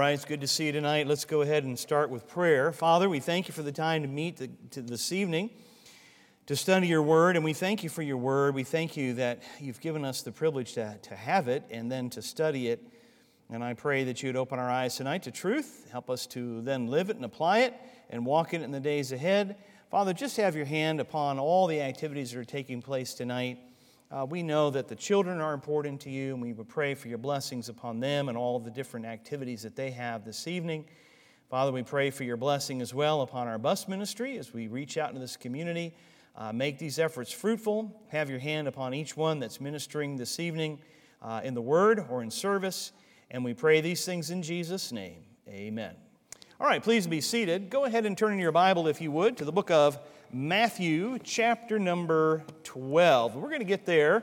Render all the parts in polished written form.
right, it's good to see you tonight. Let's go ahead and start with prayer. Father, we thank you for the time to meet this evening to study your word, and we thank you for your word. We thank you that you've given us the privilege to have it and then to study it. And I pray that you would open our eyes tonight to truth, help us to then live it and apply it and walk in it in the days ahead. Father, just have your hand upon all the activities that are taking place tonight. We know that the children are important to you, and we would pray for your blessings upon them and all the different activities that they have this evening. Father, we pray for your blessing as well upon our bus ministry as we reach out into this community. Make these efforts fruitful. Have your hand upon each one that's ministering this evening in the Word or in service. And we pray these things in Jesus' name. Amen. All right, please be seated. Go ahead and turn in your Bible, if you would, to the book of Matthew, chapter number 12. We're going to get there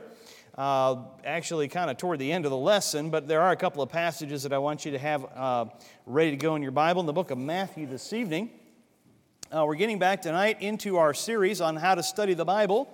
actually kind of toward the end of the lesson, but there are a couple of passages that I want you to have ready to go in your Bible in the book of Matthew this evening. We're getting back tonight into our series on how to study the Bible,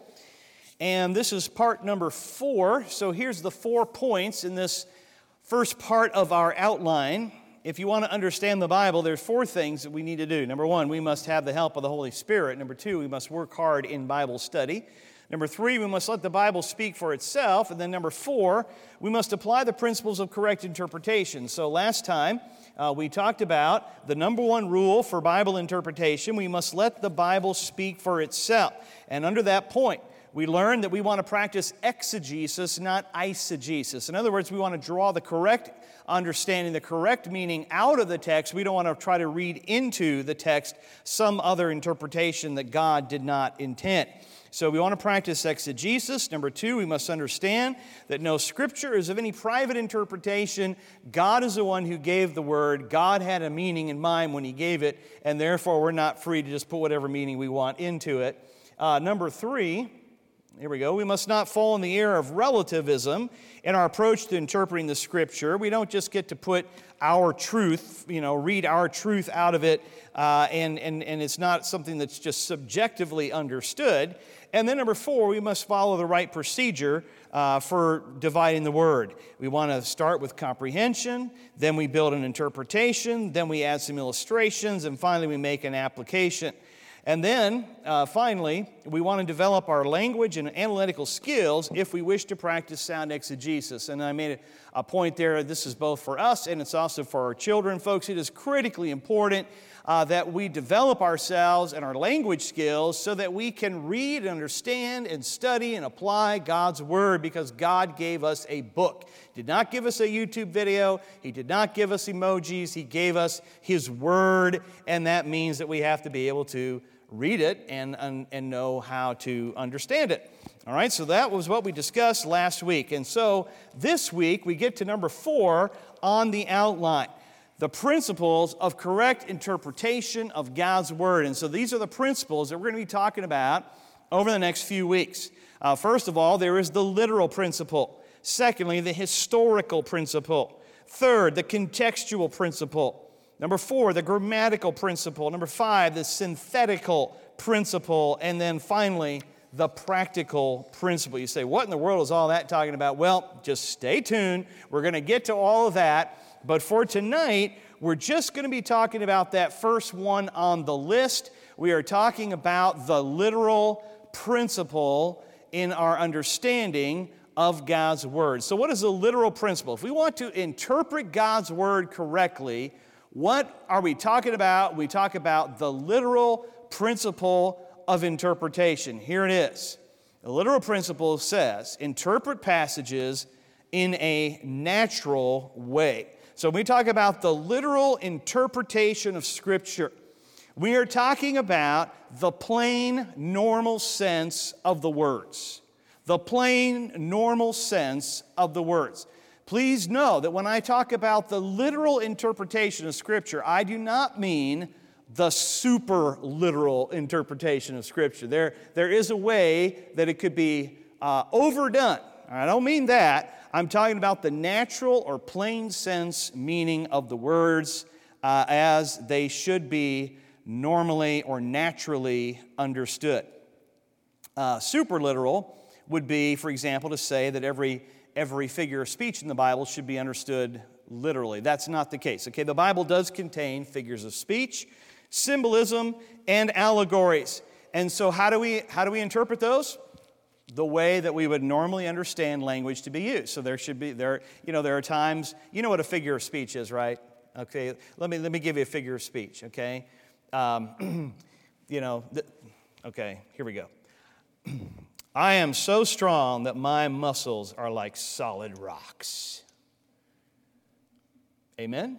and this is part number 4. So here's the 4 points in this first part of our outline. If you want to understand the Bible, there's 4 things that we need to do. Number 1, we must have the help of the Holy Spirit. Number 2, we must work hard in Bible study. Number 3, we must let the Bible speak for itself. And then number 4, we must apply the principles of correct interpretation. So last time, we talked about the number 1 rule for Bible interpretation. We must let the Bible speak for itself. And under that point, we learned that we want to practice exegesis, not eisegesis. In other words, we want to draw the correct understanding, the correct meaning out of the text. We don't want to try to read into the text some other interpretation that God did not intend. So we want to practice exegesis. Number 2, we must understand that no scripture is of any private interpretation. God is the one who gave the word. God had a meaning in mind when he gave it, and therefore we're not free to just put whatever meaning we want into it. Number 3, here we go. We must not fall in the error of relativism in our approach to interpreting the Scripture. We don't just get to put our truth, read our truth out of it, and it's not something that's just subjectively understood. And then number 4, we must follow the right procedure for dividing the Word. We want to start with comprehension, then we build an interpretation, then we add some illustrations, and finally we make an application. And then, finally, we want to develop our language and analytical skills if we wish to practice sound exegesis. And I made a point there, this is both for us and it's also for our children. Folks, it is critically important that we develop ourselves and our language skills so that we can read and understand and study and apply God's Word, because God gave us a book. He did not give us a YouTube video. He did not give us emojis. He gave us His Word, and that means that we have to be able to read it and know how to understand it. All right, so that was what we discussed last week. And so this week we get to number 4 on the outline, the principles of correct interpretation of God's Word. And so these are the principles that we're going to be talking about over the next few weeks. First of all, there is the literal principle. Secondly, the historical principle. Third, the contextual principle. Number 4, the grammatical principle. Number 5, the synthetical principle. And then finally, the practical principle. You say, what in the world is all that talking about? Well, just stay tuned. We're going to get to all of that. But for tonight, we're just going to be talking about that first one on the list. We are talking about the literal principle in our understanding of God's Word. So what is the literal principle? If we want to interpret God's Word correctly, what are we talking about? We talk about the literal principle of interpretation. Here it is. The literal principle says, interpret passages in a natural way. So when we talk about the literal interpretation of Scripture, we are talking about the plain, normal sense of the words. The plain, normal sense of the words. Please know that when I talk about the literal interpretation of Scripture, I do not mean the super literal interpretation of Scripture. There is a way that it could be overdone. I don't mean that. I'm talking about the natural or plain sense meaning of the words as they should be normally or naturally understood. Super literal would be, for example, to say that every figure of speech in the Bible should be understood literally. That's not the case. Okay, the Bible does contain figures of speech, symbolism, and allegories. And so how do we interpret those? The way that we would normally understand language to be used. So there are times, you know what a figure of speech is, right? Okay, let me give you a figure of speech, okay? Okay, here we go. I am so strong that my muscles are like solid rocks. Amen?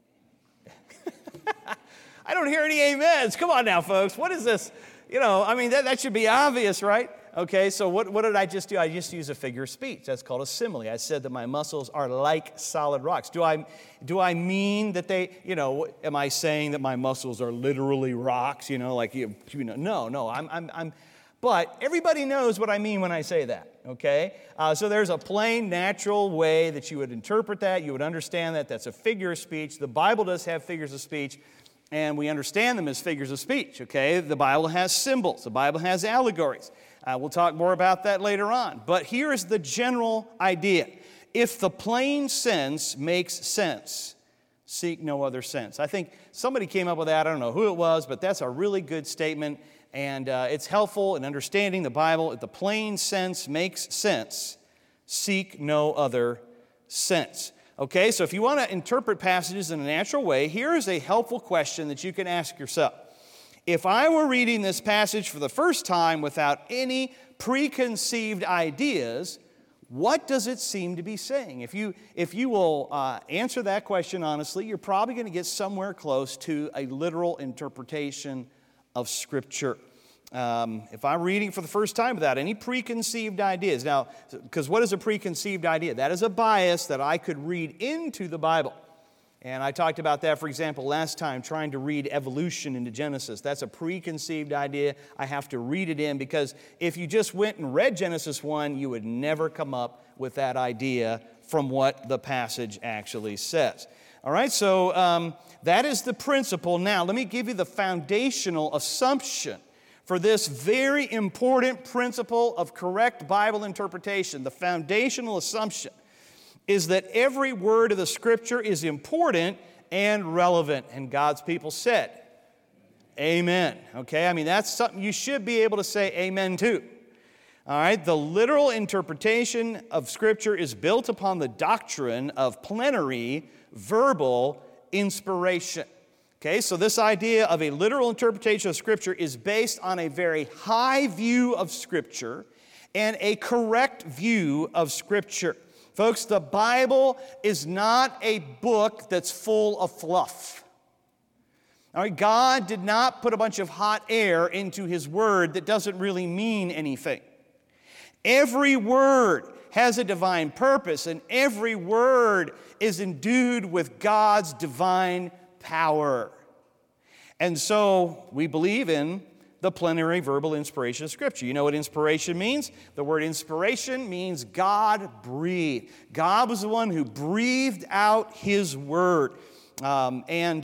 I don't hear any amens. Come on now, folks. What is this? That should be obvious, right? Okay, so what did I just do? I just used a figure of speech. That's called a simile. I said that my muscles are like solid rocks. Do I mean that am I saying that my muscles are literally rocks? No. But everybody knows what I mean when I say that, okay? So there's a plain, natural way that you would interpret that. You would understand that. That's a figure of speech. The Bible does have figures of speech, and we understand them as figures of speech, okay? The Bible has symbols. The Bible has allegories. We'll talk more about that later on. But here is the general idea. If the plain sense makes sense, seek no other sense. I think somebody came up with that. I don't know who it was, but that's a really good statement. And it's helpful in understanding the Bible. If the plain sense makes sense, seek no other sense. Okay, so if you want to interpret passages in a natural way, here is a helpful question that you can ask yourself. If I were reading this passage for the first time without any preconceived ideas, what does it seem to be saying? If you will answer that question honestly, you're probably going to get somewhere close to a literal interpretation of Scripture. If I'm reading for the first time without any preconceived ideas. Now, because what is a preconceived idea? That is a bias that I could read into the Bible. And I talked about that, for example, last time, trying to read evolution into Genesis. That's a preconceived idea. I have to read it in because if you just went and read Genesis 1, you would never come up with that idea from what the passage actually says. All right, so that is the principle. Now, let me give you the foundational assumption for this very important principle of correct Bible interpretation. The foundational assumption is that every word of the Scripture is important and relevant. And God's people said, amen. Okay, that's something you should be able to say amen to. All right, the literal interpretation of Scripture is built upon the doctrine of plenary verbal inspiration. Okay, so this idea of a literal interpretation of Scripture is based on a very high view of Scripture and a correct view of Scripture. Folks, the Bible is not a book that's full of fluff. All right, God did not put a bunch of hot air into His Word that doesn't really mean anything. Every word has a divine purpose, and every word is endued with God's divine power. And so we believe in the plenary verbal inspiration of Scripture. You know what inspiration means? The word inspiration means God breathed. God was the one who breathed out His Word. And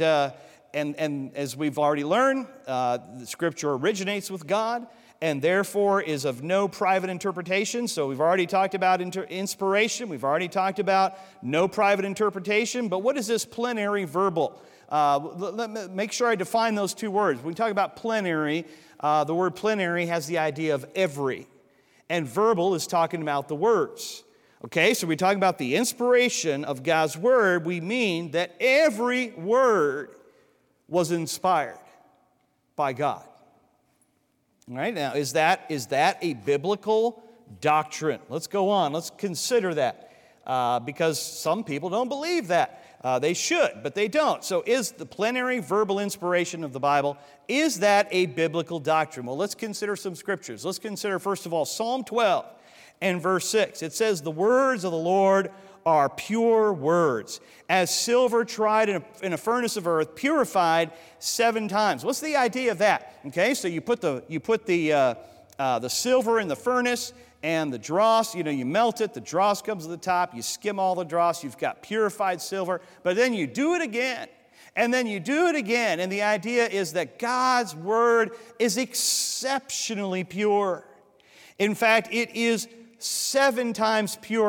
as we've already learned, the Scripture originates with God and therefore is of no private interpretation. So we've already talked about inspiration. We've already talked about no private interpretation. But what is this plenary verbal? Let me make sure I define those two words. When we talk about plenary, the word plenary has the idea of every. And verbal is talking about the words. Okay, so we talk about the inspiration of God's Word. We mean that every word was inspired by God. All right, now is that a biblical doctrine? Let's go on. Let's consider that because some people don't believe that. They should, but they don't. So is the plenary verbal inspiration of the Bible, is that a biblical doctrine? Well, let's consider some scriptures. Let's consider, first of all, Psalm 12 and verse 6. It says, the words of the Lord are pure words, as silver tried in a furnace of earth, purified 7 times. What's the idea of that? Okay, so you put the silver in the furnace, and the dross, you melt it, the dross comes to the top, you skim all the dross, you've got purified silver, but then you do it again, and then you do it again, and the idea is that God's Word is exceptionally pure. In fact, it is 7 times pure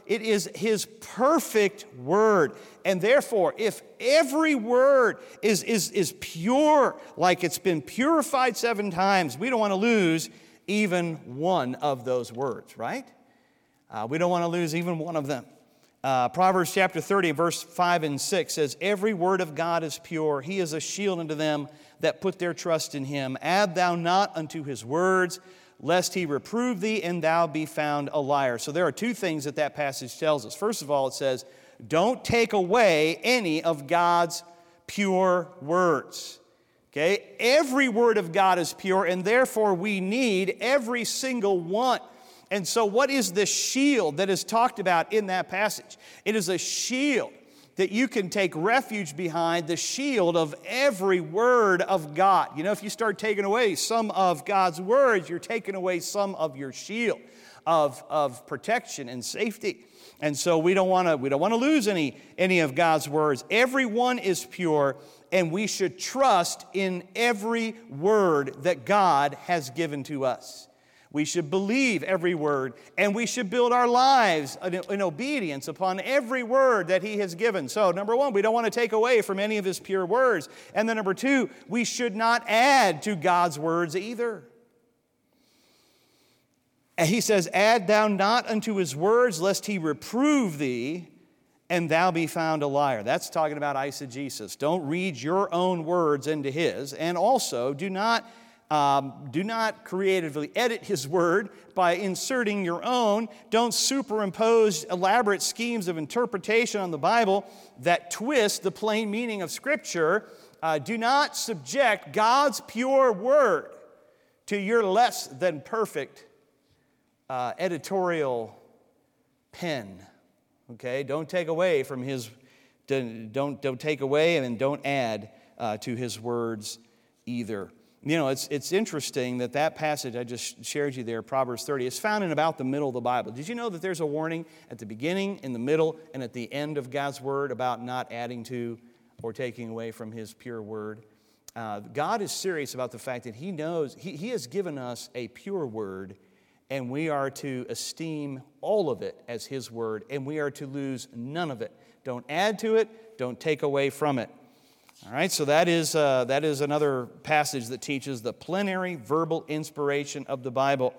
It is His perfect word. And therefore, if every word is pure, like it's been purified 7 times, we don't want to lose even one of those words, right? We don't want to lose even one of them. Proverbs chapter 30, verse 5 and 6 says, "Every word of God is pure. He is a shield unto them that put their trust in Him. Add thou not unto His words, lest He reprove thee, and thou be found a liar." So there are 2 things that passage tells us. First of all, it says, don't take away any of God's pure words. Okay? Every word of God is pure, and therefore we need every single one. And so what is the shield that is talked about in that passage? It is a shield that you can take refuge behind, the shield of every word of God. You know, if you start taking away some of God's words, you're taking away some of your shield of protection and safety. And so we don't want to lose any of God's words. Every one is pure, and we should trust in every word that God has given to us. We should believe every word, and we should build our lives in obedience upon every word that He has given. So, number 1, we don't want to take away from any of His pure words. And then number 2, we should not add to God's words either. And He says, "Add thou not unto His words, lest He reprove thee, and thou be found a liar." That's talking about eisegesis. Don't read your own words into His. And also, do not creatively edit His word by inserting your own. Don't superimpose elaborate schemes of interpretation on the Bible that twist the plain meaning of Scripture. Do not subject God's pure word to your less than perfect editorial pen. Okay? Don't take away from His. Don't take away and don't add to His words either. You know, it's interesting that passage I just shared you there, Proverbs 30, is found in about the middle of the Bible. Did you know that there's a warning at the beginning, in the middle, and at the end of God's word about not adding to or taking away from His pure word? God is serious about the fact that He knows He has given us a pure word, and we are to esteem all of it as His word, and we are to lose none of it. Don't add to it, don't take away from it. All right, so that is another passage that teaches the plenary verbal inspiration of the Bible.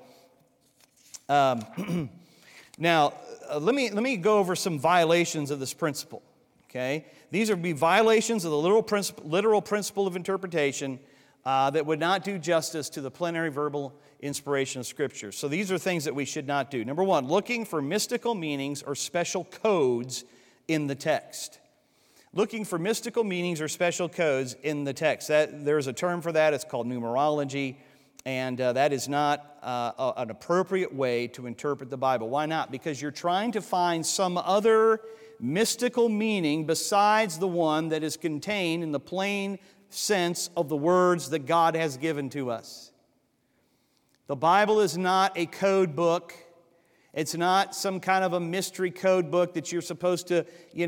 Now, let me go over some violations of this principle. Okay, these would be violations of the literal principle of interpretation that would not do justice to the plenary verbal inspiration of Scripture. So these are things that we should not do. Number 1, looking for mystical meanings or special codes in the text. Looking for mystical meanings or special codes in the text. There's a term for that. It's called numerology, and that is not an appropriate way to interpret the Bible. Why not? Because you're trying to find some other mystical meaning besides the one that is contained in the plain sense of the words that God has given to us. The Bible is not a code book. It's not some kind of a mystery code book that you're supposed to,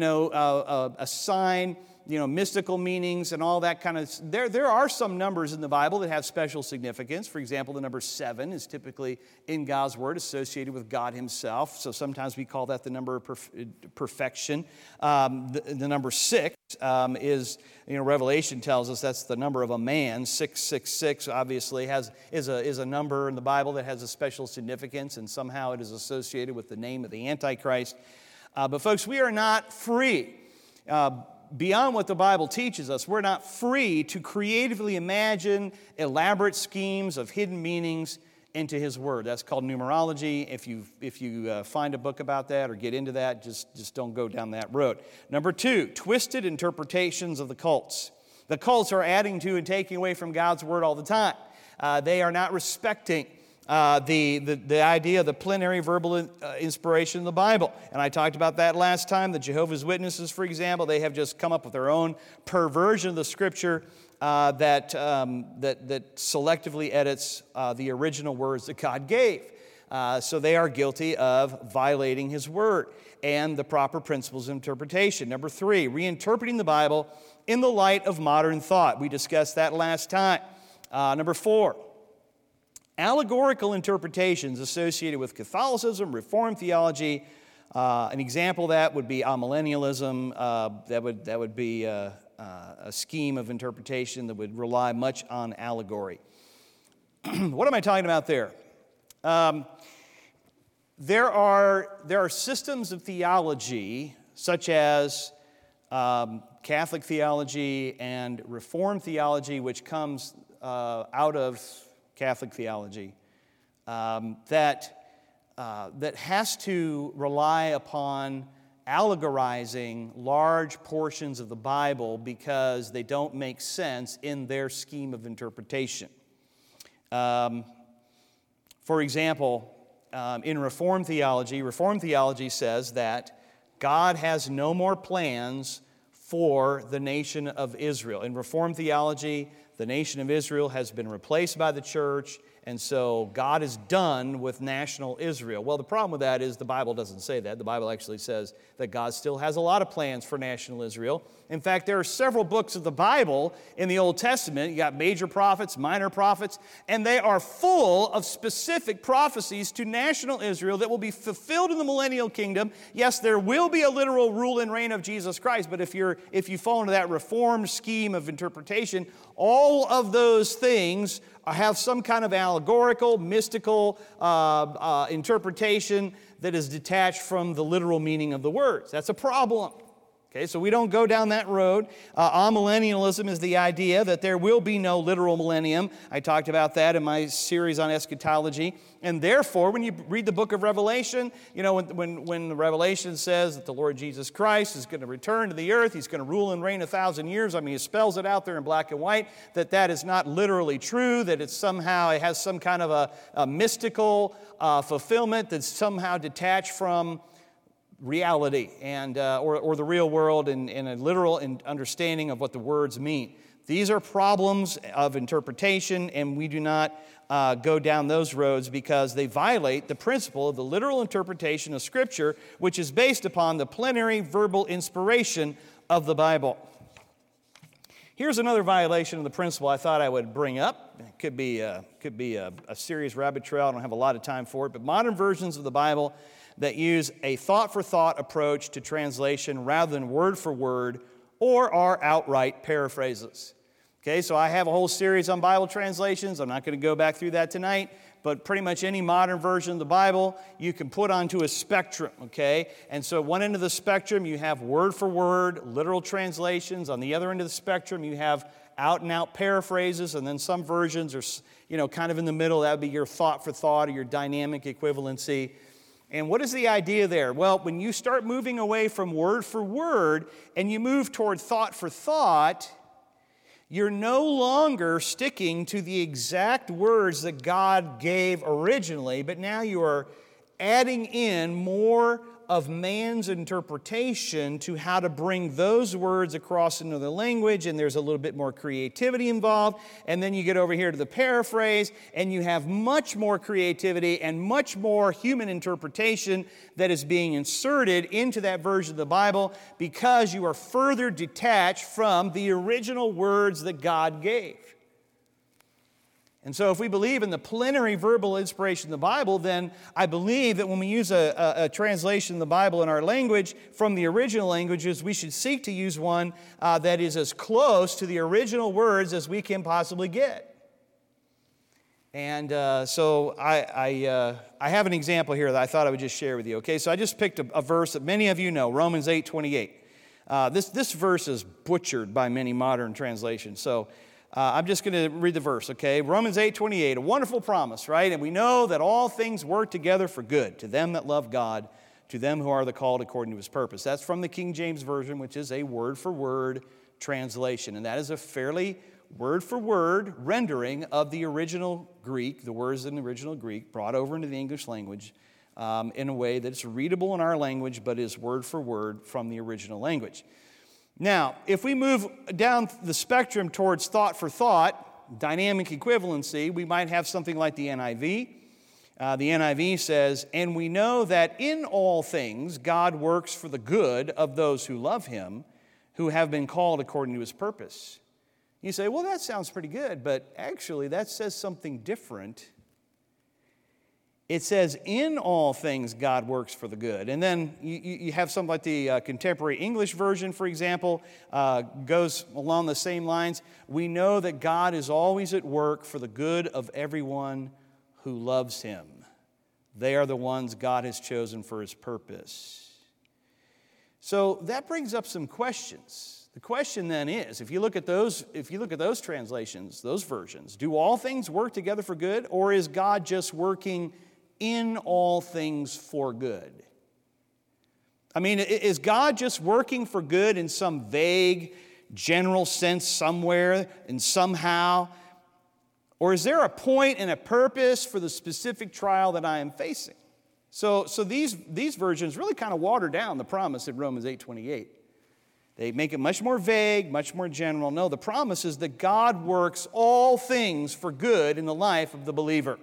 assign, mystical meanings and all that kind of. There are some numbers in the Bible that have special significance. For example, the number 7 is typically in God's Word associated with God Himself. So sometimes we call that the number of perfection. The number 6 is, Revelation tells us that's the number of a man. 666 obviously is a number in the Bible that has a special significance, and somehow it is associated with the name of the Antichrist. But folks, we are not free. Beyond what the Bible teaches us, we're not free to creatively imagine elaborate schemes of hidden meanings into His Word. That's called numerology. If you find a book about that or get into that, just don't go down that road. Number 2, twisted interpretations of the cults. The cults are adding to and taking away from God's Word all the time. They are not respecting the idea of the plenary verbal inspiration of the Bible. And I talked about that last time. The Jehovah's Witnesses, for example, they have just come up with their own perversion of the Scripture that selectively edits the original words that God gave. So they are guilty of violating His Word and the proper principles of interpretation. Number 3, reinterpreting the Bible in the light of modern thought. We discussed that last time. Number 4, allegorical interpretations associated with Catholicism, Reformed theology, An example of that would be amillennialism. That would be a scheme of interpretation that would rely much on allegory. What am I talking about there? There are systems of theology, such as Catholic theology and Reformed theology, which comes out of Catholic theology, that has to rely upon allegorizing large portions of the Bible because they don't make sense in their scheme of interpretation. For example, in Reformed theology says that God has no more plans for the nation of Israel. In Reformed theology, the nation of Israel has been replaced by the church, and so God is done with national Israel. Well, the problem with that is the Bible doesn't say that. The Bible actually says that God still has a lot of plans for national Israel. In fact, there are several books of the Bible in the Old Testament. You got major prophets, minor prophets, and they are full of specific prophecies to national Israel that will be fulfilled in the millennial kingdom. Yes, there will be a literal rule and reign of Jesus Christ, but if you fall into that Reformed scheme of interpretation, all of those things have some kind of allegorical, mystical interpretation that is detached from the literal meaning of the words. That's a problem. Okay, so we don't go down that road. Amillennialism is the idea that there will be no literal millennium. I talked about that in my series on eschatology. And therefore, when you read the book of Revelation, you know, when the Revelation says that the Lord Jesus Christ is going to return to the earth, He's going to rule and reign 1,000 years, I mean, He spells it out there in black and white, that is not literally true, that it has some kind of a mystical fulfillment that's somehow detached from reality and or the real world and a literal understanding of what the words mean. These are problems of interpretation, and we do not go down those roads because they violate the principle of the literal interpretation of Scripture, which is based upon the plenary verbal inspiration of the Bible. Here's another violation of the principle I thought I would bring up. It could be a serious rabbit trail. I don't have a lot of time for it, but modern versions of the Bible that use a thought-for-thought approach to translation rather than word-for-word, or are outright paraphrases. Okay, so I have a whole series on Bible translations. I'm not going to go back through that tonight, but pretty much any modern version of the Bible you can put onto a spectrum, okay? And so at one end of the spectrum you have word-for-word, literal translations. On the other end of the spectrum you have out-and-out paraphrases, and then some versions are, you know, kind of in the middle. That would be your thought-for-thought or your dynamic equivalency. And what is the idea there? Well, when you start moving away from word for word and you move toward thought for thought, you're no longer sticking to the exact words that God gave originally, but now you are adding in more of man's interpretation to how to bring those words across into the language, and there's a little bit more creativity involved. And then you get over here to the paraphrase, and you have much more creativity and much more human interpretation that is being inserted into that version of the Bible because you are further detached from the original words that God gave. And so if we believe in the plenary verbal inspiration of the Bible, then I believe that when we use a translation of the Bible in our language from the original languages, we should seek to use one that is as close to the original words as we can possibly get. And so I have an example here that I thought I would just share with you. Okay, so I just picked a verse that many of you know, Romans 8:28. This verse is butchered by many modern translations, so I'm just going to read the verse, okay? Romans 8:28, a wonderful promise, right? And we know that all things work together for good to them that love God, to them who are the called according to His purpose. That's from the King James Version, which is a word-for-word translation. And that is a fairly word-for-word rendering of the original Greek, the words in the original Greek, brought over into the English language in a way that's readable in our language, but is word-for-word from the original language. Now, if we move down the spectrum towards thought for thought, dynamic equivalency, we might have something like the NIV. The NIV says, "And we know that in all things God works for the good of those who love Him, who have been called according to His purpose." You say, well, that sounds pretty good, but actually that says something different. it says, in all things God works for the good. And then you have something like the Contemporary English Version, for example, goes along the same lines. We know that God is always at work for the good of everyone who loves Him. They are the ones God has chosen for His purpose. So that brings up some questions. The question then is, if you look at those translations, those versions, do all things work together for good, or is God just working in all things for good? I mean, is God just working for good in some vague, general sense somewhere and somehow? Or is there a point and a purpose for the specific trial that I am facing? So these versions really kind of water down the promise in Romans 8:28. They make it much more vague, much more general. No, the promise is that God works all things for good in the life of the believer.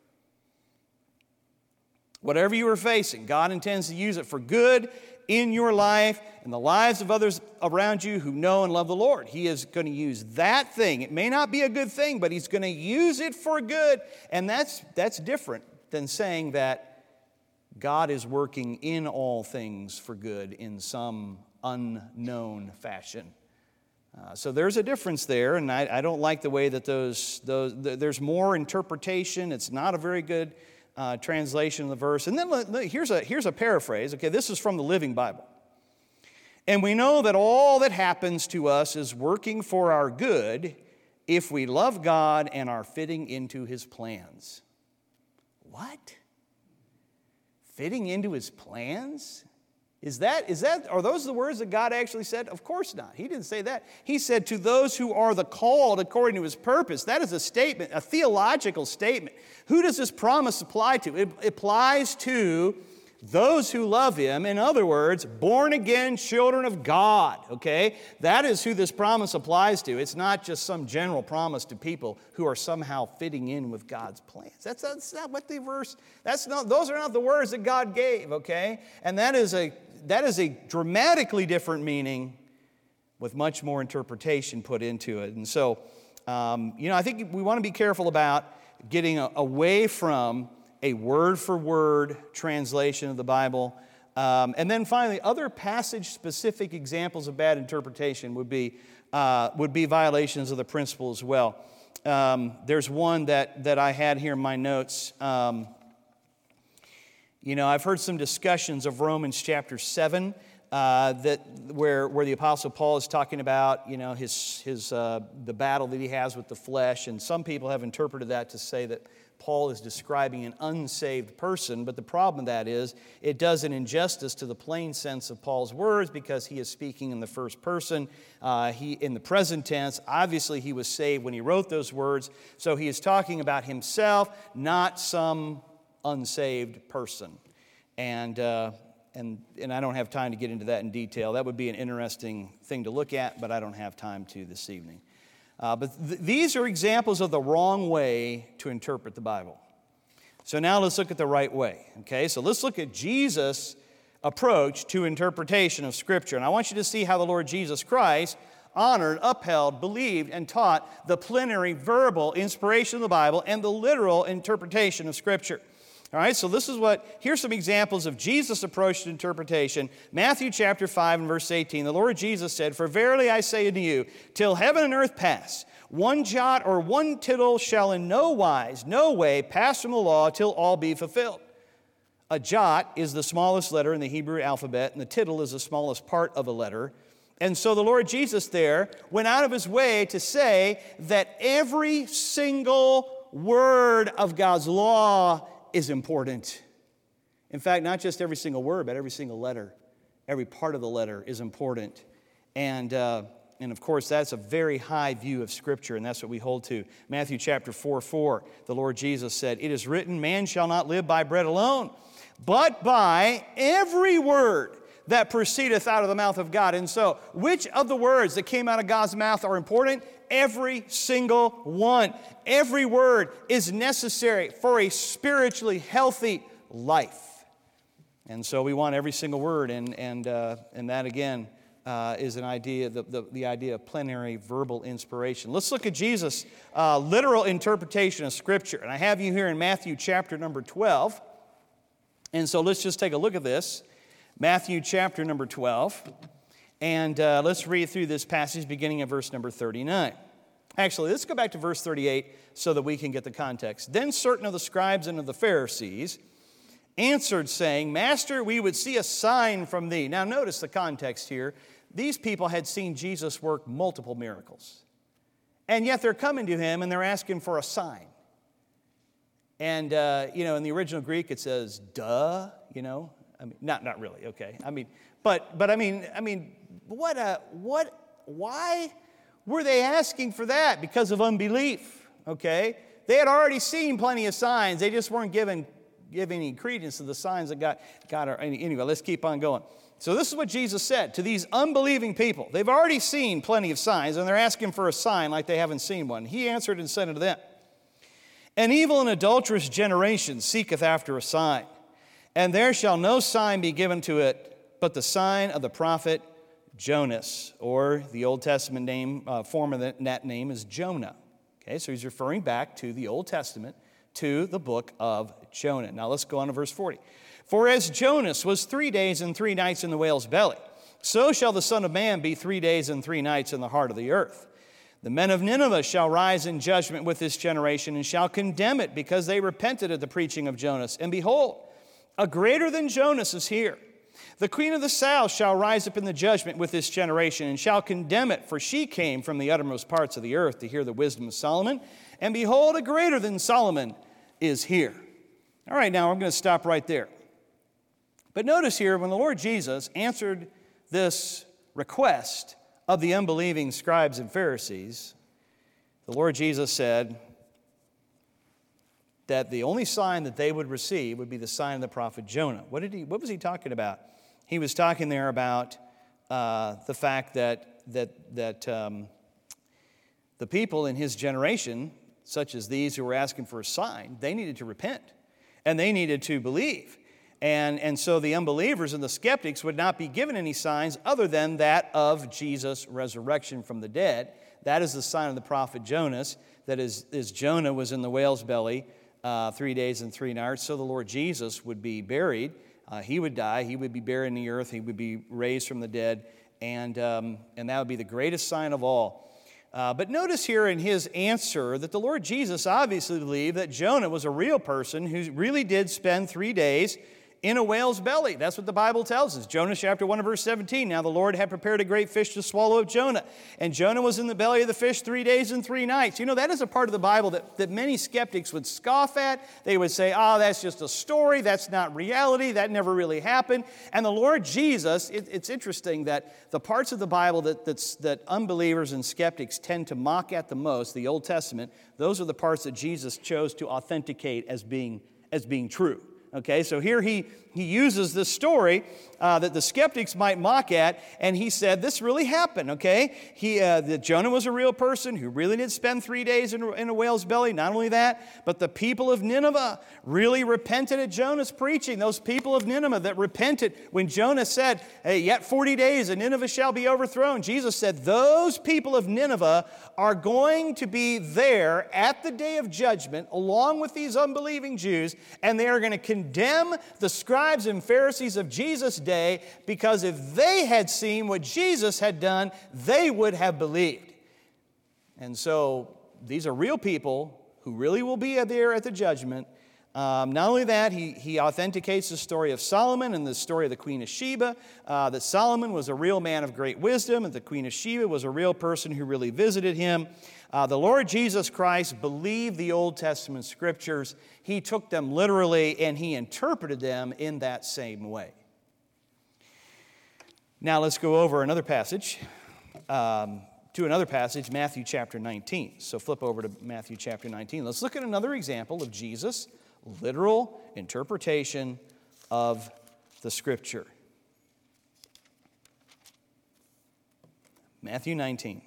Whatever you are facing, God intends to use it for good in your life and the lives of others around you who know and love the Lord. He is going to use that thing. It may not be a good thing, but He's going to use it for good. And that's different than saying that God is working in all things for good in some unknown fashion. So there's a difference there, and I don't like the way that there's more interpretation. It's not a very good translation of the verse. And then here's a paraphrase. Okay, this is from the Living Bible. And we know that all that happens to us is working for our good if we love God and are fitting into His plans. What? Fitting into His plans? Are those the words that God actually said? Of course not. He didn't say that. He said, to those who are the called according to His purpose. That is a statement, a theological statement. Who does this promise apply to? It applies to those who love Him. In other words, born again children of God. Okay? That is who this promise applies to. It's not just some general promise to people who are somehow fitting in with God's plans. That's not what the verse, those are not the words that God gave, okay? And that is a dramatically different meaning with much more interpretation put into it. And so, I think we want to be careful about getting away from a word-for-word translation of the Bible. And then finally, other passage-specific examples of bad interpretation would be violations of the principle as well. There's one that I had here in my notes. I've heard some discussions of Romans chapter 7 where the Apostle Paul is talking about the battle that he has with the flesh, and some people have interpreted that to say that Paul is describing an unsaved person, but the problem with that is it does an injustice to the plain sense of Paul's words because he is speaking in the first person. In the present tense, obviously he was saved when he wrote those words, so he is talking about himself, not some unsaved person. And I don't have time to get into that in detail. That would be an interesting thing to look at, but I don't have time to this evening. But these are examples of the wrong way to interpret the Bible. So now let's look at the right way. Okay, so let's look at Jesus' approach to interpretation of Scripture. And I want you to see how the Lord Jesus Christ honored, upheld, believed, and taught the plenary verbal inspiration of the Bible and the literal interpretation of Scripture. All right, so here's some examples of Jesus' approach to interpretation. Matthew chapter 5 and verse 18, the Lord Jesus said, "For verily I say unto you, till heaven and earth pass, one jot or one tittle shall in no way pass from the law till all be fulfilled." A jot is the smallest letter in the Hebrew alphabet, and the tittle is the smallest part of a letter. And so the Lord Jesus there went out of His way to say that every single word of God's law is important. In fact, not just every single word, but every single letter, every part of the letter is important. And of course, that's a very high view of Scripture, and that's what we hold to. Matthew chapter 4:4, the Lord Jesus said, "It is written, man shall not live by bread alone, but by every word that proceedeth out of the mouth of God." And so, which of the words that came out of God's mouth are important? Every single one. Every word is necessary for a spiritually healthy life. And so we want every single word, and that again is an idea, the idea of plenary verbal inspiration. Let's look at Jesus' literal interpretation of Scripture. And I have you here in Matthew chapter number 12. And so let's just take a look at this. Matthew chapter number 12. And let's read through this passage beginning at verse number 39. Actually, let's go back to verse 38 so that we can get the context. Then certain of the scribes and of the Pharisees answered, saying, Master, we would see a sign from thee. Now notice the context here. These people had seen Jesus work multiple miracles. And yet they're coming to him and they're asking for a sign. And, in the original Greek it says, duh, I mean, not really, okay. I mean, but why were they asking for that? Because of unbelief, okay? They had already seen plenty of signs. They just weren't giving any credence to the signs that God. Anyway, let's keep on going. So this is what Jesus said to these unbelieving people. They've already seen plenty of signs, and they're asking for a sign like they haven't seen one. He answered and said unto them, An evil and adulterous generation seeketh after a sign, and there shall no sign be given to it, but the sign of the prophet Jonas, or the Old Testament form of that name is Jonah. Okay, so he's referring back to the Old Testament, to the book of Jonah. Now let's go on to verse 40. For as Jonas was 3 days and 3 nights in the whale's belly, so shall the Son of Man be 3 days and 3 nights in the heart of the earth. The men of Nineveh shall rise in judgment with this generation, and shall condemn it, because they repented at the preaching of Jonas. And behold, a greater than Jonas is here. The queen of the south shall rise up in the judgment with this generation, and shall condemn it, for she came from the uttermost parts of the earth to hear the wisdom of Solomon. And behold, a greater than Solomon is here. All right, now I'm going to stop right there. But notice here, when the Lord Jesus answered this request of the unbelieving scribes and Pharisees, the Lord Jesus said that the only sign that they would receive would be the sign of the prophet Jonah. What was he talking about? He was talking there about the fact that the people in his generation, such as these who were asking for a sign, they needed to repent and they needed to believe. And so the unbelievers and the skeptics would not be given any signs other than that of Jesus' resurrection from the dead. That is the sign of the prophet Jonas, that is Jonah was in the whale's belly 3 days and 3 nights, so the Lord Jesus would be buried. He would die. He would be buried in the earth. He would be raised from the dead, and that would be the greatest sign of all. But notice here in his answer that the Lord Jesus obviously believed that Jonah was a real person who really did spend 3 days in a whale's belly. That's what the Bible tells us. Jonah chapter 1 verse 17. Now the Lord had prepared a great fish to swallow up Jonah. And Jonah was in the belly of the fish 3 days and 3 nights. That is a part of the Bible that many skeptics would scoff at. They would say, that's just a story. That's not reality. That never really happened. And the Lord Jesus, it's interesting that the parts of the Bible that unbelievers and skeptics tend to mock at the most, the Old Testament, those are the parts that Jesus chose to authenticate as being true. Okay, so here he uses this story that the skeptics might mock at, and he said this really happened, okay? That Jonah was a real person who really did spend 3 days in a whale's belly. Not only that, but the people of Nineveh really repented at Jonah's preaching. Those people of Nineveh that repented when Jonah said, hey, yet 40 days and Nineveh shall be overthrown. Jesus said, those people of Nineveh are going to be there at the day of judgment along with these unbelieving Jews, and they are going to condemn the scribes and Pharisees of Jesus' day, because if they had seen what Jesus had done, they would have believed. And so these are real people who really will be there at the judgment. Not only that, he authenticates the story of Solomon and the story of the Queen of Sheba, that Solomon was a real man of great wisdom, and the Queen of Sheba was a real person who really visited him. The Lord Jesus Christ believed the Old Testament scriptures. He took them literally, and he interpreted them in that same way. Now let's go over another passage, Matthew chapter 19. So flip over to Matthew chapter 19. Let's look at another example of Jesus' literal interpretation of the Scripture. Matthew 19.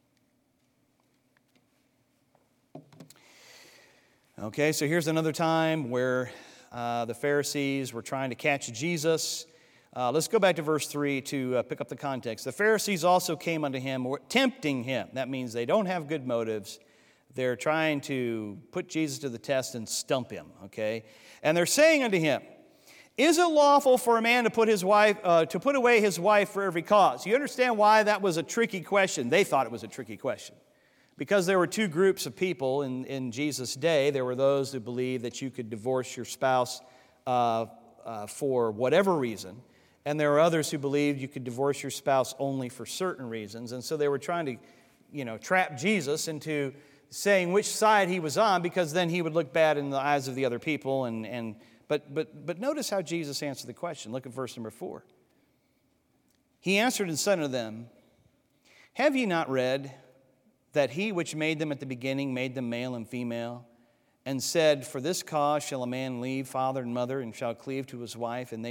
Okay, so here's another time where the Pharisees were trying to catch Jesus. Let's go back to verse 3 to pick up the context. The Pharisees also came unto him, tempting him. That means they don't have good motives. They're trying to put Jesus to the test and stump him, okay? And they're saying unto him, is it lawful for a man to put away his wife for every cause? You understand why that was a tricky question? They thought it was a tricky question. Because there were two groups of people in Jesus' day. There were those who believed that you could divorce your spouse for whatever reason. And there were others who believed you could divorce your spouse only for certain reasons. And so they were trying to, trap Jesus into saying which side he was on, because then he would look bad in the eyes of the other people. But notice how Jesus answered the question. Look at verse number 4. He answered and said unto them, have ye not read that he which made them at the beginning made them male and female, and said, for this cause shall a man leave father and mother, and shall cleave to his wife, and they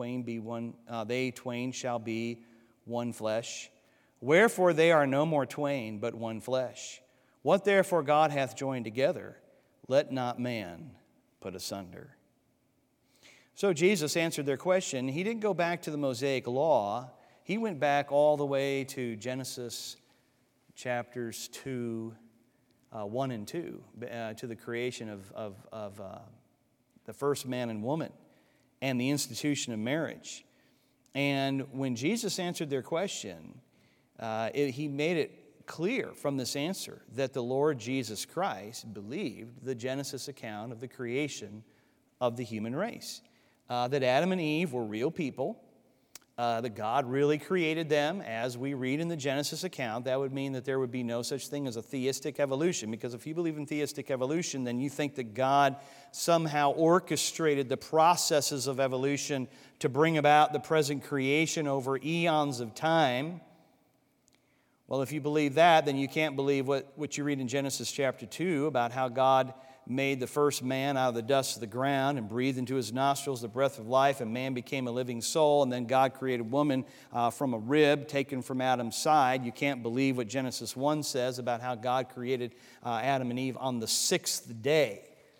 twain shall be one flesh. Wherefore they are no more twain, but one flesh. What therefore God hath joined together, let not man put asunder. So Jesus answered their question. He didn't go back to the Mosaic law. He went back all the way to Genesis chapters 1 and 2, to the creation of the first man and woman and the institution of marriage. And when Jesus answered their question, he made it clear from this answer that the Lord Jesus Christ believed the Genesis account of the creation of the human race. That Adam and Eve were real people, that God really created them, as we read in the Genesis account. That would mean that there would be no such thing as a theistic evolution, because if you believe in theistic evolution, then you think that God somehow orchestrated the processes of evolution to bring about the present creation over eons of time. Well, if you believe that, then you can't believe what you read in Genesis chapter 2 about how God made the first man out of the dust of the ground and breathed into his nostrils the breath of life, and man became a living soul, and then God created woman from a rib taken from Adam's side. You can't believe what Genesis 1 says about how God created Adam and Eve on the sixth day.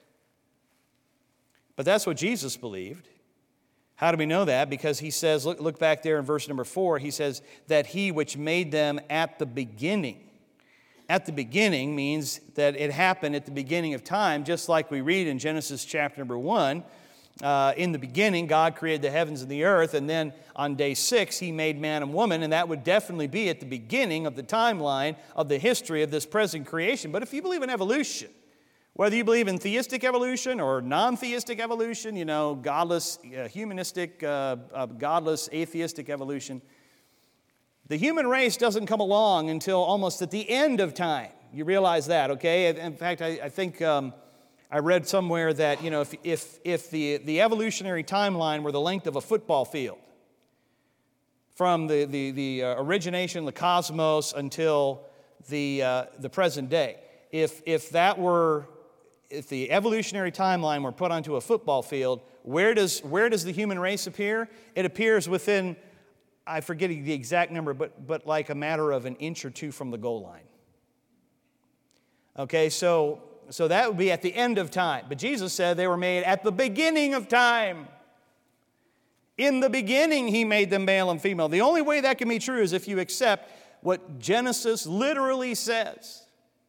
But that's what Jesus believed. How do we know that? Because he says, look back there in verse number 4, he says that he which made them at the beginning. At the beginning means that it happened at the beginning of time, just like we read in Genesis chapter number 1. In the beginning, God created the heavens and the earth, and then on day 6, he made man and woman, and that would definitely be at the beginning of the timeline of the history of this present creation. But if you believe in evolution, whether you believe in theistic evolution or non-theistic evolution, godless, humanistic, godless, atheistic evolution, the human race doesn't come along until almost at the end of time. You realize that, okay? In fact, I think I read somewhere that, if the evolutionary timeline were the length of a football field, from the origination of the cosmos until the present day, if the evolutionary timeline were put onto a football field, where does the human race appear? It appears within, I forget the exact number, but like a matter of an inch or two from the goal line. Okay, so that would be at the end of time. But Jesus said they were made at the beginning of time. In the beginning, he made them male and female. The only way that can be true is if you accept what Genesis literally says.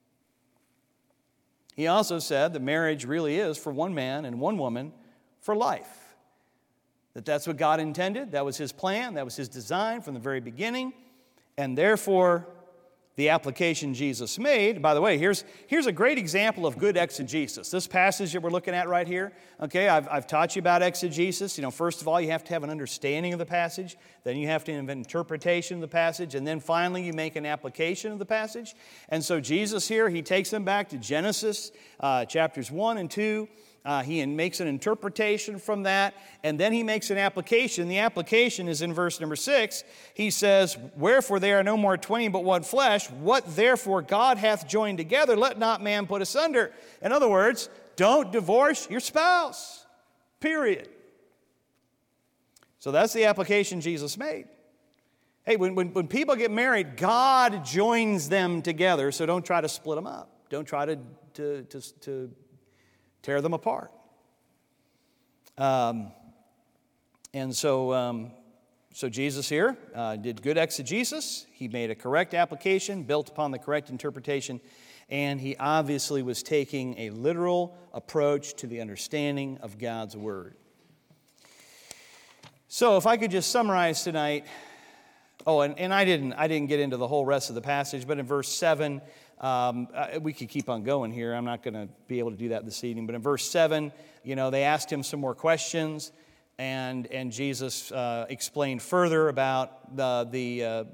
He also said that marriage really is for one man and one woman for life. That's what God intended. That was his plan. That was his design from the very beginning. And therefore, the application Jesus made, by the way, here's a great example of good exegesis. This passage that we're looking at right here, okay, I've taught you about exegesis. First of all, you have to have an understanding of the passage. Then you have to have an interpretation of the passage. And then finally, you make an application of the passage. And so Jesus here, he takes them back to Genesis chapters 1 and 2. He makes an interpretation from that, and then he makes an application. The application is in verse number 6. He says, wherefore they are no more twain but one flesh. What therefore God hath joined together, let not man put asunder. In other words, don't divorce your spouse, period. So that's the application Jesus made. Hey, when people get married, God joins them together, so don't try to split them up. Don't try to tear them apart. And so So Jesus here did good exegesis. He made a correct application, built upon the correct interpretation, and he obviously was taking a literal approach to the understanding of God's Word. So if I could just summarize tonight, and I didn't get into the whole rest of the passage, but in verse 7, we could keep on going here. I'm not going to be able to do that this evening, but in verse 7, they asked him some more questions, and Jesus explained further about the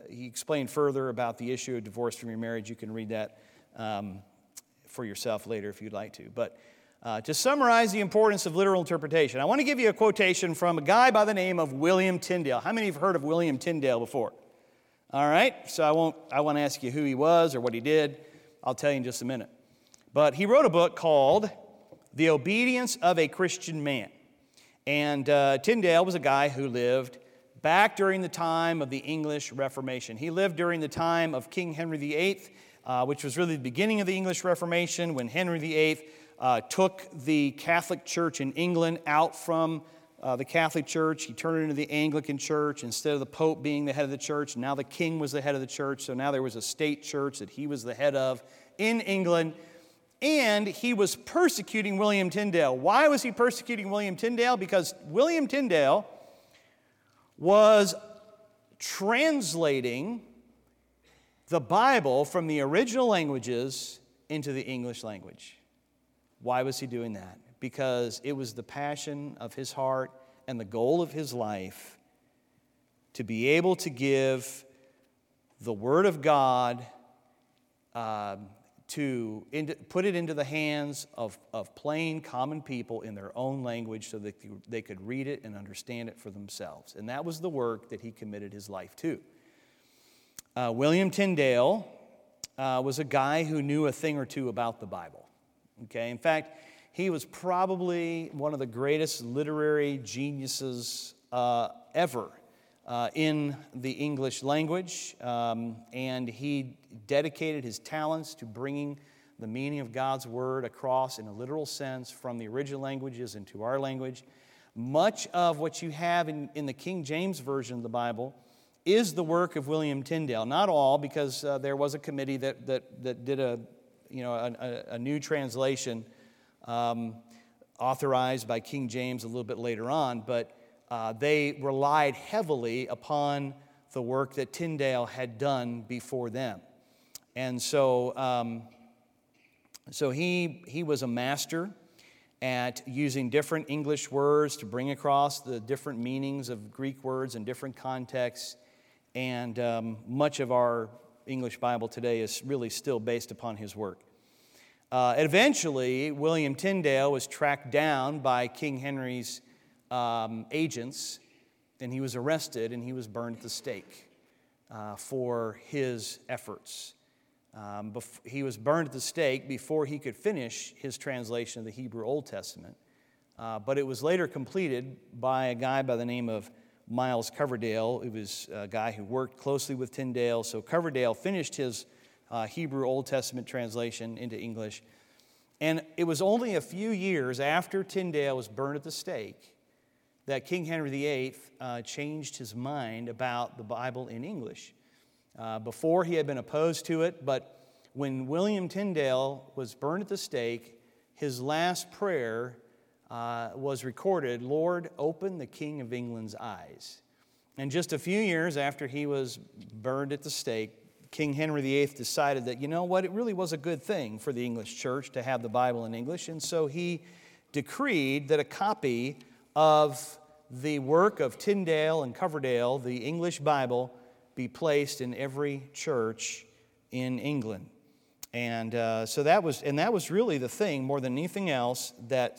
issue of divorce from your marriage. You can read that for yourself later if you'd like to. But to summarize the importance of literal interpretation, I want to give you a quotation from a guy by the name of William Tyndale. How many have heard of William Tyndale before? All right, so I won't ask you who he was or what he did. I'll tell you in just a minute. But he wrote a book called The Obedience of a Christian Man. And Tyndale was a guy who lived back during the time of the English Reformation. He lived during the time of King Henry VIII, which was really the beginning of the English Reformation, when Henry VIII took the Catholic Church in England out from the Catholic Church. He turned it into the Anglican Church. Instead of the Pope being the head of the church, now the king was the head of the church. So now there was a state church that he was the head of in England. And he was persecuting William Tyndale. Why was he persecuting William Tyndale? Because William Tyndale was translating the Bible from the original languages into the English language. Why was he doing that? Because it was the passion of his heart and the goal of his life to be able to give the Word of God, to put it into the hands of plain, common people in their own language so that they could read it and understand it for themselves. And that was the work that he committed his life to. William Tyndale was a guy who knew a thing or two about the Bible. Okay, in fact, he was probably one of the greatest literary geniuses ever in the English language, and he dedicated his talents to bringing the meaning of God's Word across in a literal sense from the original languages into our language. Much of what you have in the King James Version of the Bible is the work of William Tyndale. Not all, because there was a committee that did a new translation authorized by King James a little bit later on, but they relied heavily upon the work that Tyndale had done before them. And so he was a master at using different English words to bring across the different meanings of Greek words in different contexts. And much of our English Bible today is really still based upon his work. Eventually, William Tyndale was tracked down by King Henry's agents, and he was arrested and he was burned at the stake for his efforts. He was burned at the stake before he could finish his translation of the Hebrew Old Testament, but it was later completed by a guy by the name of Miles Coverdale. It was a guy who worked closely with Tyndale, so Coverdale finished his Hebrew Old Testament translation into English. And it was only a few years after Tyndale was burned at the stake that King Henry VIII changed his mind about the Bible in English. Before, he had been opposed to it, but when William Tyndale was burned at the stake, his last prayer was recorded, "Lord, open the King of England's eyes." And just a few years after he was burned at the stake, King Henry VIII decided that, it really was a good thing for the English church to have the Bible in English, and so he decreed that a copy of the work of Tyndale and Coverdale, the English Bible, be placed in every church in England. And so that was really the thing, more than anything else, that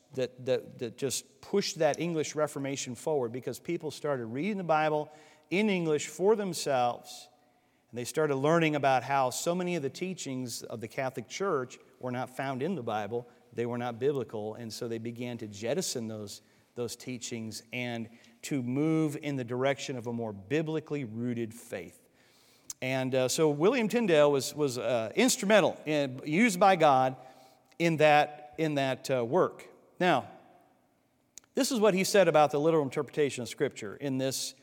just pushed that English Reformation forward, because people started reading the Bible in English for themselves. And they started learning about how so many of the teachings of the Catholic Church were not found in the Bible. They were not biblical. And so they began to jettison those teachings and to move in the direction of a more biblically rooted faith. And so William Tyndale was instrumental, used by God in that work. Now, this is what he said about the literal interpretation of Scripture in this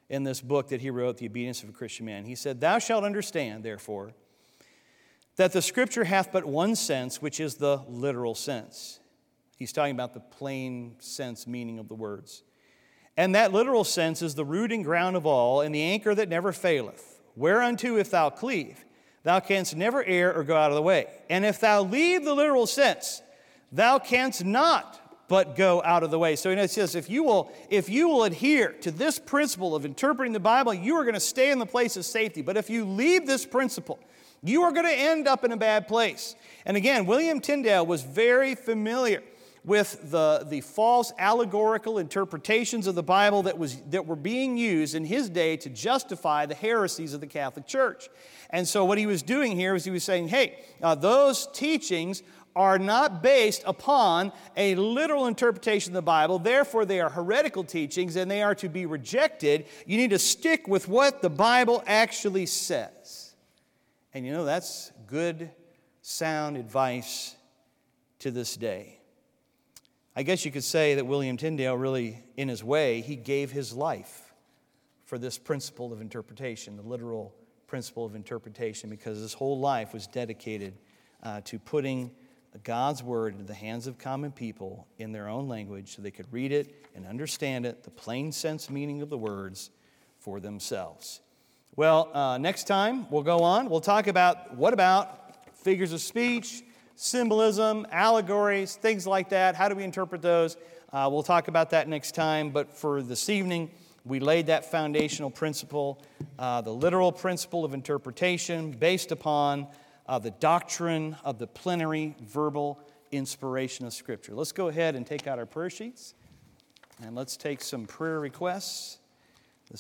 in this book that he wrote, The Obedience of a Christian Man. He said, "Thou shalt understand, therefore, that the Scripture hath but one sense, which is the literal sense." He's talking about the plain sense meaning of the words. "And that literal sense is the root and ground of all, and the anchor that never faileth. Whereunto if thou cleave, thou canst never err or go out of the way. And if thou leave the literal sense, thou canst not but go out of the way." So it says, if you will adhere to this principle of interpreting the Bible, you are going to stay in the place of safety. But if you leave this principle, you are going to end up in a bad place. And again, William Tyndale was very familiar with the false allegorical interpretations of the Bible that were being used in his day to justify the heresies of the Catholic Church. And so what he was doing here is he was saying, hey, those teachings are not based upon a literal interpretation of the Bible. Therefore, they are heretical teachings and they are to be rejected. You need to stick with what the Bible actually says. And you know, that's good, sound advice to this day. I guess you could say that William Tyndale really, in his way, he gave his life for this principle of interpretation, the literal principle of interpretation, because his whole life was dedicated to putting God's Word into the hands of common people in their own language so they could read it and understand it, the plain sense meaning of the words for themselves. Well, next time we'll go on. We'll talk about what about figures of speech, symbolism, allegories, things like that. How do we interpret those? We'll talk about that next time. But for this evening, we laid that foundational principle, the literal principle of interpretation based upon the doctrine of the plenary verbal inspiration of Scripture. Let's go ahead and take out our prayer sheets, and let's take some prayer requests.